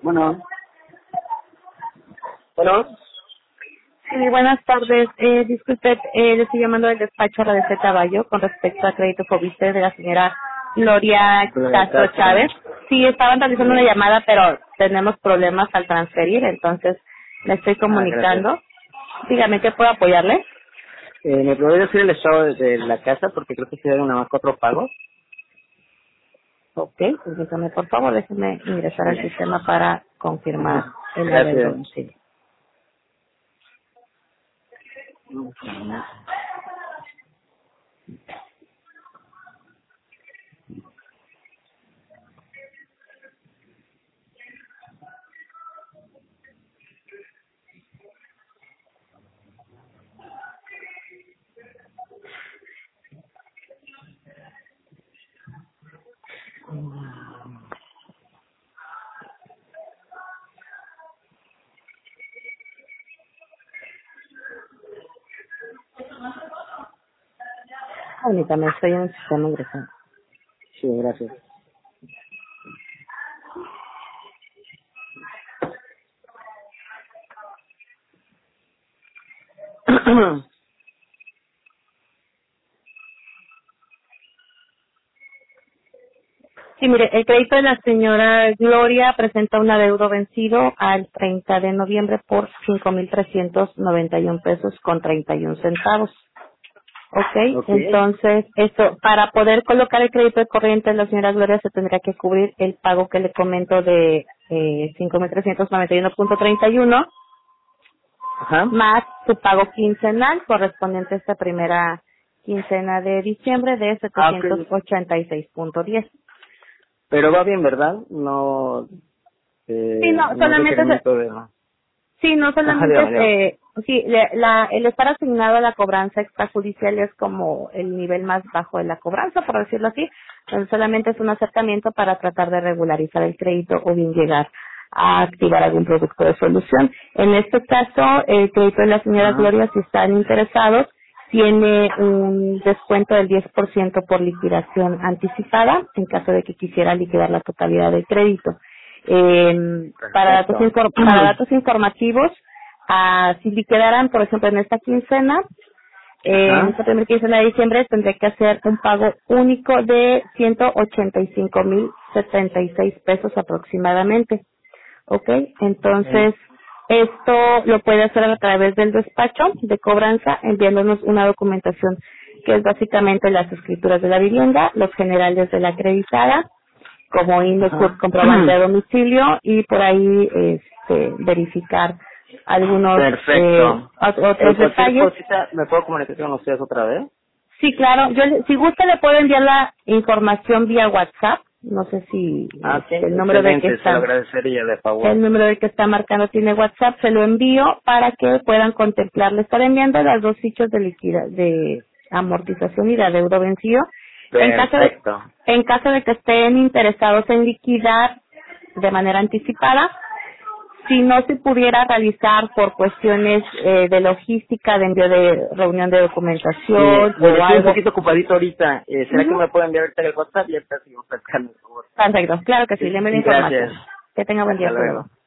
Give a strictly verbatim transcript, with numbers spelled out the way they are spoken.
Bueno, bueno, Sí, buenas tardes. Eh, disculpe, eh, le estoy llamando del despacho R D C Caballo con respecto a crédito Fobiste de la señora Gloria Gloria Castro Castro. Chávez. Sí, estaban realizando una llamada, pero tenemos problemas al transferir, entonces le estoy Ah, gracias. comunicando. Dígame, ¿qué puedo apoyarle? Eh, ¿Me podría decir el estado de, de la casa? Porque creo que se dieron nada más cuatro pagos. Ok, permítame, por favor, déjeme ingresar al sistema para confirmar el adeudo Gracias. domicilio. Permítame, estoy en el sistema ingresando. Sí, gracias. Sí, mire, el crédito de la señora Gloria presenta un adeudo vencido al treinta de noviembre por cinco mil trescientos noventa y un pesos con treinta y un centavos. Ok, Ok. entonces, esto, para poder colocar el crédito de corriente de la señora Gloria se tendría que cubrir el pago que le comento de eh, cinco mil trescientos noventa y uno punto treinta y uno Ajá. más su pago quincenal correspondiente a esta primera quincena de diciembre de Ah, setecientos ok. ochenta y seis punto diez. Pero va bien, ¿verdad? No, Sí, eh, no, no solamente se- requerimiento de... Sí, no Ajá, solamente dígame, es, dígame. eh, sí, le- la, el estar asignado a la cobranza extrajudicial es como el nivel más bajo de la cobranza, por decirlo así. Entonces, solamente es un acercamiento para tratar de regularizar el crédito o bien llegar a activar algún producto de solución. En este caso, el crédito de la señora Ajá. Gloria, si están interesados, tiene un descuento del diez por ciento por liquidación anticipada en caso de que quisiera liquidar la totalidad del crédito. Eh, para datos Perfecto. infor- para datos informativos, ah, si liquidaran, por ejemplo, en esta quincena, eh, en Ajá. esta primera quincena de diciembre, tendría que hacer un pago único de ciento ochenta y cinco mil setenta y seis pesos aproximadamente. ¿Ok? Ok. Entonces, esto lo puede hacer a través del despacho de cobranza, enviándonos una documentación que es básicamente las escrituras de la vivienda, los generales de la acreditada, como I N E, C U R, Ajá. comprobante de domicilio y por ahí este, verificar algunos eh, Perfecto. ot- Eh, otros cualquier detalles. cosita, ¿me puedo comunicar con ustedes otra vez? Sí, claro. Yo, le- si gusta, le puedo enviar la información vía WhatsApp. No sé si Ah, sí, este, el número de que excelente, se lo está, agradecería, de el favor. número de que está marcando tiene WhatsApp. Se lo envío para que puedan contemplar. Le estaré enviando las dos fichas de liquida, de amortización y de adeudo vencido. En caso de, Perfecto. en caso de que estén interesados en liquidar de manera anticipada, si no se pudiera realizar por cuestiones eh, de logística, de envío de reunión de Sí, documentación mire, o estoy un algo. poquito ocupadito ahorita. Eh, ¿Será que Ujú. me puede enviar ahorita el WhatsApp y ahorita sigo pescando, por favor? Perfecto, claro que sí, Sí, le envío la información. gracias. Que tenga buen día, Hasta hasta luego. luego.